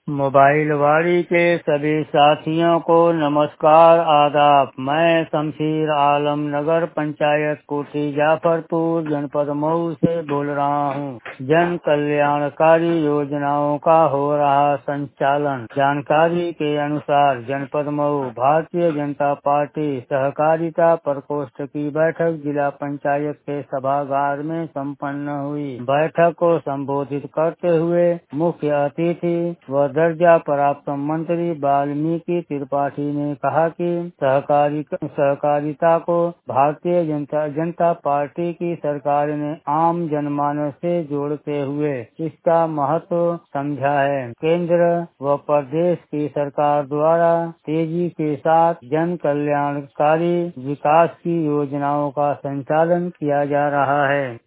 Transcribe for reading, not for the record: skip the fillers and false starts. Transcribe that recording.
Mobile वाड़ी के सभी साथियों को नमस्कार आदाब। मैं शमशीर आलम नगर पंचायत कोठी जाफरपुर जनपद मऊ से बोल रहा हूँ। जन कल्याणकारी योजनाओं का हो रहा संचालन। जानकारी के अनुसार जनपद मऊ भारतीय जनता पार्टी सहकारिता प्रकोष्ठ की बैठक जिला पंचायत के सभागार में संपन्न हुई। बैठक को संबोधित करते हुए मुख्य अतिथि व दर्जा प्राप्त मंत्री वाल्मीकि त्रिपाठी ने कहा कि सहकारिता को भारतीय जनता पार्टी की सरकार ने आम जनमानस से जोड़ते हुए इसका महत्व समझा है। केंद्र व प्रदेश की सरकार द्वारा तेजी के साथ जन कल्याणकारी विकास की योजनाओं का संचालन किया जा रहा है।